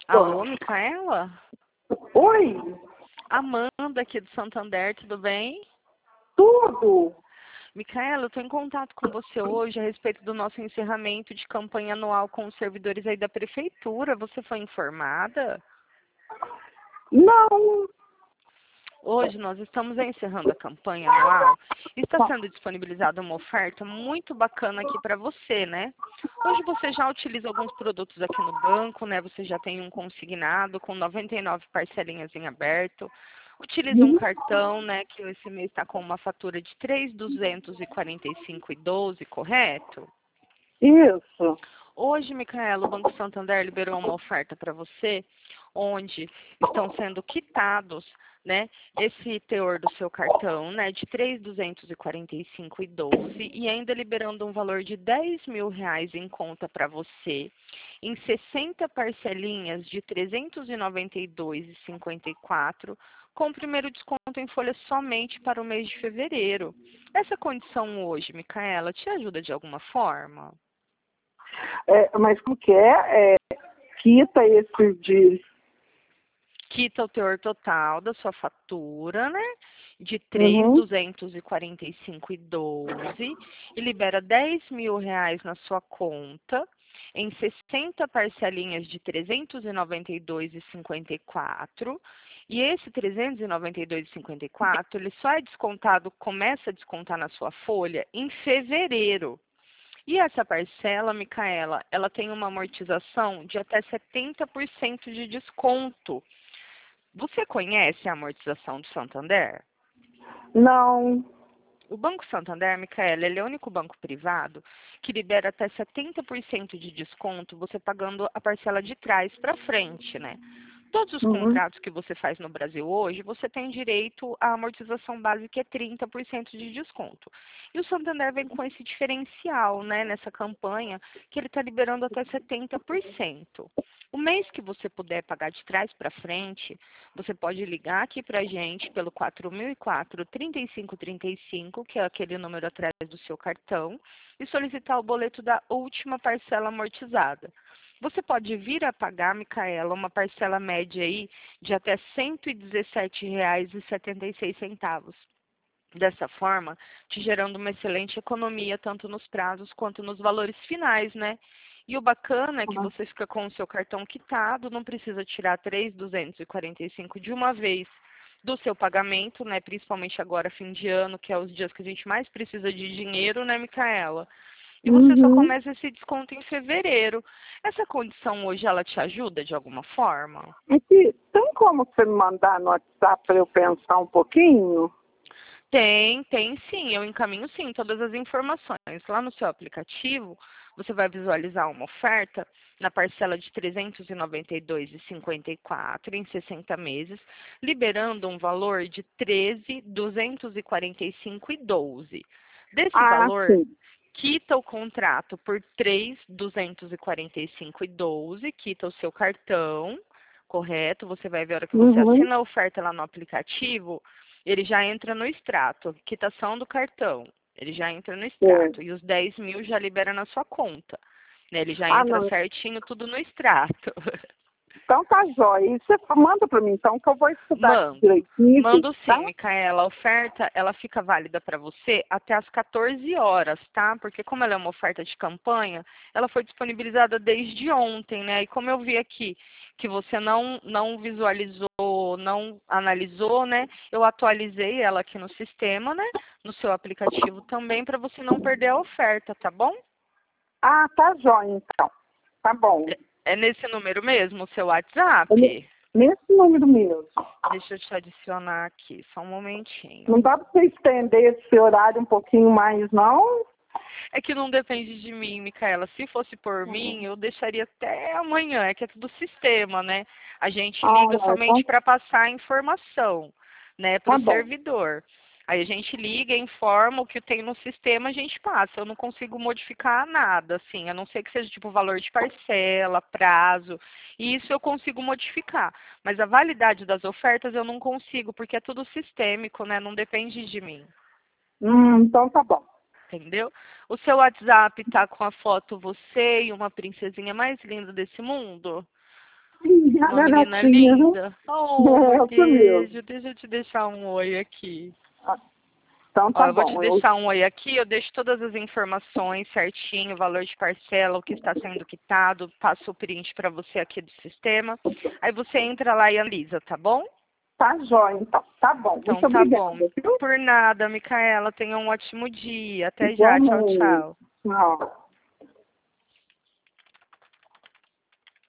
Alô, Micaela? Oi, Amanda aqui do Santander, tudo bem? tudo. Micaela, eu estou em contato com você hoje a respeito do nosso encerramento de campanha anual com os servidores aí da prefeitura. Você foi informada? Não, Hoje nós estamos encerrando a campanha anual e está sendo disponibilizada uma oferta muito bacana aqui para você, né? Hoje você já utiliza alguns produtos aqui no banco, né? Você já tem um consignado com 99 parcelinhas em aberto. Utiliza um cartão, né? Que esse mês está com uma fatura de 3.245,12, correto? isso. Hoje, Micaela, o Banco Santander liberou uma oferta para você, onde estão sendo quitados, né, esse teor do seu cartão, né, de 3.245,12 e ainda liberando um valor de R$ 10.000 em conta para você, em 60 parcelinhas de 392,54, com o primeiro desconto em folha somente para o mês de fevereiro. Essa condição hoje, Micaela, te ajuda de alguma forma? Mas como que é? Quita esse de... Quita o teor total da sua fatura, né? De Uhum. 3.245,12 e libera R$ 10.000 na sua conta em 60 parcelinhas de 392,54. E esse 392,54, ele só é descontado, começa a descontar na sua folha em fevereiro. E essa parcela, Micaela, ela tem uma amortização de até 70% de desconto. Você conhece a amortização do Santander? Não. O Banco Santander, Micaela, ele é o único banco privado que libera até 70% de desconto você pagando a parcela de trás para frente, né? Todos os Uhum. contratos que você faz no Brasil hoje, você tem direito à amortização básica, que é 30% de desconto. E o Santander vem com esse diferencial, né, nessa campanha, que ele está liberando até 70%. O mês que você puder pagar de trás para frente, você pode ligar aqui para a gente pelo 4004-3535, que é aquele número atrás do seu cartão, e solicitar o boleto da última parcela amortizada. Você pode vir a pagar, Micaela, uma parcela média aí de até R$ 117,76. Dessa forma, te gerando uma excelente economia, tanto nos prazos quanto nos valores finais, né? E o bacana é que você fica com o seu cartão quitado, não precisa tirar 3.245 de uma vez do seu pagamento, né? Principalmente agora, fim de ano, que é os dias que a gente mais precisa de dinheiro, né, Micaela? E você só Uhum. começa esse desconto em fevereiro. Essa condição hoje, ela te ajuda de alguma forma? E tem como você me mandar no WhatsApp para eu pensar um pouquinho? Tem sim, eu encaminho sim todas as informações. Lá no seu aplicativo, você vai visualizar uma oferta na parcela de R$ 392,54 em 60 meses, liberando um valor de R$ 13.245,12. Desse Ah, valor, sim. quita o contrato por R$ 3.245,12, quita o seu cartão, correto? Você vai ver a hora que você Uhum. assina a oferta lá no aplicativo, ele já entra no extrato, quitação do cartão, ele já entra no É. extrato, e os 10.000 já libera na sua conta, né? Ele já Ah, entra não. certinho, tudo no extrato. Então tá jóia. E você manda para mim, então, que eu vou estudar Mando. direitinho, Mando tá? sim, Micaela. A oferta, ela fica válida para você até às 14 horas, tá? Porque como ela é uma oferta de campanha, ela foi disponibilizada desde ontem, né? E como eu vi aqui que você não visualizou, não analisou, né? Eu atualizei ela aqui no sistema, né? No seu aplicativo também, para você não perder a oferta, tá bom? Ah, tá jóia, então. Tá bom. É nesse número mesmo, o seu É WhatsApp? nesse número mesmo. Deixa eu te adicionar aqui, só um momentinho. Não dá para você estender esse horário um pouquinho mais, não? É que não depende de mim, Micaela. Se fosse por mim, eu deixaria até amanhã. É que é tudo sistema, né? A gente Ah, liga não, então somente para passar a informação, né, para tá o bom. servidor. Aí a gente liga, informa o que tem no sistema, a gente passa. Eu não consigo modificar nada, assim, a não ser que seja tipo valor de parcela, prazo. E isso eu consigo modificar. Mas a validade das ofertas eu não consigo, porque é tudo sistêmico, né? Não depende de mim. Então tá bom. Entendeu? O seu WhatsApp tá com a foto você e uma princesinha mais linda desse mundo? Uma menina netinha. linda. Oh, É, isso mesmo. beijo. Deixa eu te deixar um oi aqui. Então Ó, tá eu vou bom. te deixar um oi aqui, eu deixo todas as informações certinho, o valor de parcela, o que está sendo quitado, passo o print para você aqui do sistema. Aí você entra lá e analisa, tá bom? Tá jóia, então. Tá bom. Então Muito tá obrigada, bom. viu? Por nada, Micaela. Tenha um ótimo dia. Até já. Tchau, Igualmente. tchau. Tchau.